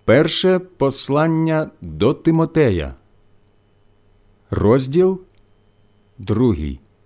Перше послання до Тимотея, розділ 2.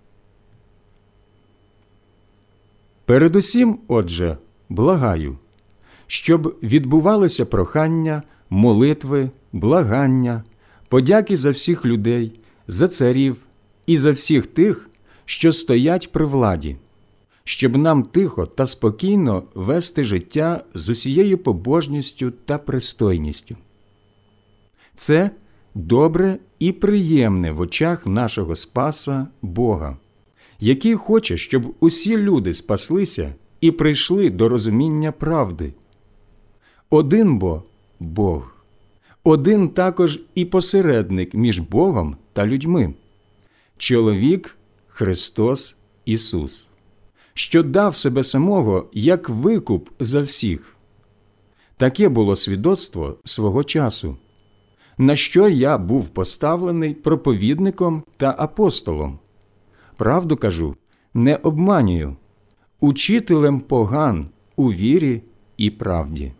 Передусім, отже, благаю, щоб відбувалися прохання, молитви, благання, подяки за всіх людей, за царів і за всіх тих, що стоять при владі, щоб нам тихо та спокійно вести життя з усією побожністю та пристойністю. Це добре і приємне в очах нашого Спаса Бога, який хоче, щоб усі люди спаслися і прийшли до розуміння правди. Один бо – Бог, один також і посередник між Богом та людьми – чоловік Христос Ісус, що дав себе самого як викуп за всіх. Таке було свідоцтво свого часу, на що я був поставлений проповідником та апостолом. Правду кажу, не обманюю, учителем поган у вірі і правді.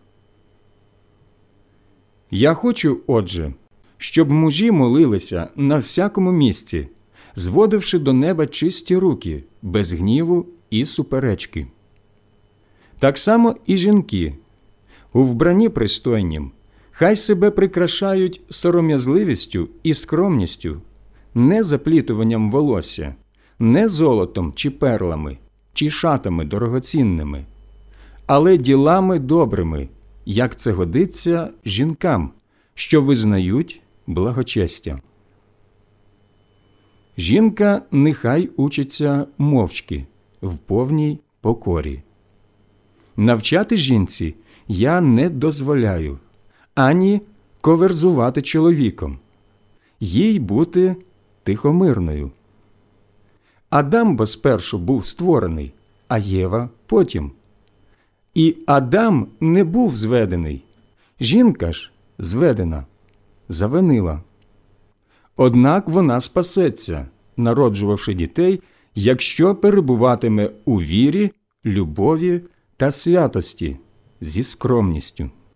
Я хочу, отже, щоб мужі молилися на всякому місці, зводивши до неба чисті руки, без гніву і суперечки. Так само і жінки, у вбранні пристойнім, хай себе прикрашають сором'язливістю і скромністю, не заплітуванням волосся, не золотом чи перлами, чи шатами дорогоцінними, але ділами добрими, як це годиться жінкам, що визнають благочестя. Жінка нехай учиться мовчки, в повній покорі. Навчати жінці я не дозволяю, ані коверзувати чоловіком, їй бути тихомирною. Адам бо спершу був створений, а Єва потім. І Адам не був зведений, жінка ж зведена, завинила. Однак вона спасеться, народжувавши дітей, якщо перебуватиме у вірі, любові та святості зі скромністю.